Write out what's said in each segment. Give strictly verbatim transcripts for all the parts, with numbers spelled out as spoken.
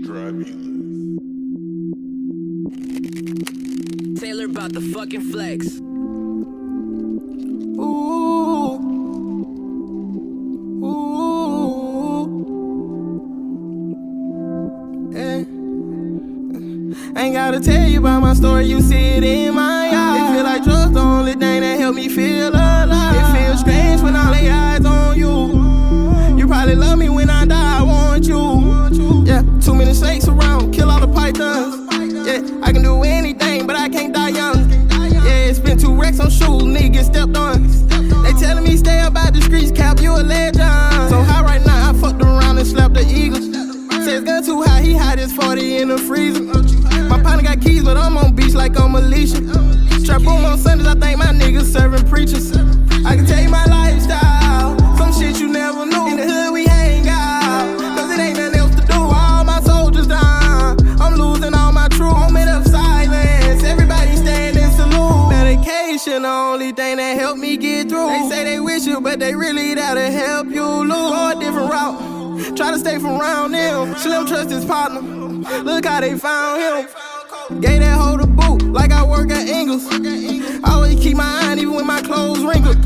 drive me loose. Taylor about the fucking flex. Ooh. Ooh. Yeah. Ain't gotta tell you about my story, you see it in my eyes. It feel like drugs, the only thing that help me feel alive. It feels strange when all they eyes on you. You probably love me when I die, I want you. Yeah, too many snakes around, kill all the pythons. Yeah, I can do anything, but I can't die young. Yeah, it's been two wrecks on shoes, nigga get stepped on. They telling me stay up out the streets, Cap, you a legend. So high right now, I fucked around and slapped the Eagles. Says gun too high, he hide his forty in the freezer. My partner got keys, but I'm on beach like I'm Alicia. Trap boom on Sundays, I think my niggas serving preachers. I can tell you my lifestyle, some shit you never knew. In the hood we hang out, cause it ain't nothing else to do. All my soldiers down, I'm losing all my troops. Moment of silence, everybody stand and salute. Medication, the only thing that helped me get through. They say they wish you, but they really there to help you lose. Go a different route, try to stay from around them. Slim trust his partner, look how they found him. Gave that hoe the boot, like I work at Ingles. Always keep my eye on even when my clothes wrinkled.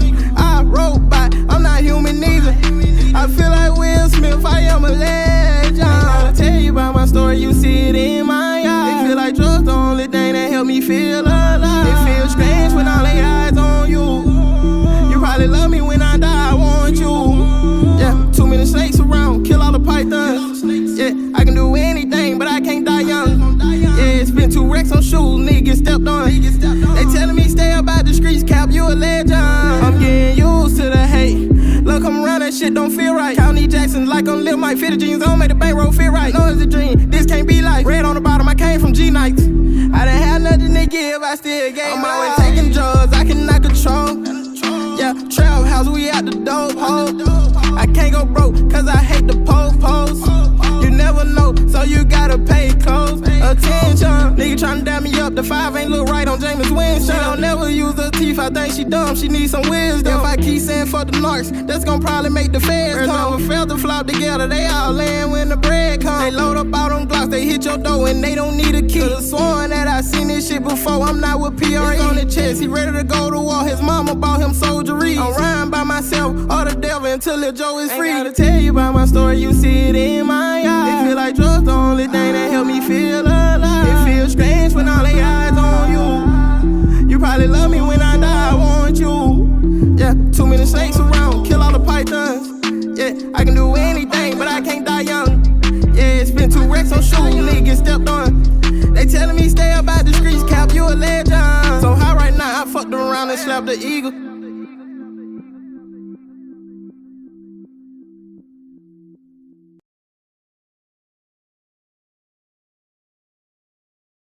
I wrote by, I'm not human neither. I feel like Will Smith, I am a legend. I'll tell you about my story, you see it in my eyes. It feel like drugs, the only thing that help me feel alive. It feels strange when all they eyes on you. You probably love me when I die, I want you. Yeah, too many snakes around, kill all the pythons. Yeah, I can do anything, but I can't die young. Yeah, it's been two wrecks on shoes, nigga get stepped on. They telling me stay up out the streets, Cap, you a legend. I'm getting used to the hate. Look, come around, that shit don't feel right. County Jackson like I'm Lil Mike, fit the jeans on, make the bankroll feel right. No, it's a dream, this can't be life. Red on the bottom, I came from G Nikes. I done had nothing to give, I still gave. I'm always taking drugs, I cannot control. Yeah, trap house, we at the dope hole. I can't go broke, cause I hate the post post. You never know, so you gotta pay close attention. Nigga tryna dab me up, the five ain't look right on James Winston. She don't never use her teeth, I think she dumb, she needs some wisdom. If I keep saying fuck the narcs, that's gon' probably make the feds come. Never felt to flop together, they all laying when the bread come. They load up out on Glocks, they hit your door and they don't need a key. Could've sworn that I seen this shit before, I'm not with P R E. It's on the chest, he ready to go to war, his mama bought him soldiery. I'm riding by myself, or the devil until Lil Joe is free. Ain't gotta tell you about my story, you see it in my eyes. It feel like drugs, the only thing that help me feel alive. It feels strange when all they eyes on you. You probably love me when I die, I want you. Yeah, too many snakes around, kill all the pythons. Yeah, I can do anything, but I can't die young. Yeah, it's been two wrecks on shoes, nigga get stepped on. They telling me stay up out the streets, Cap, you a legend. So high right now, I fucked around and slapped the Eagle.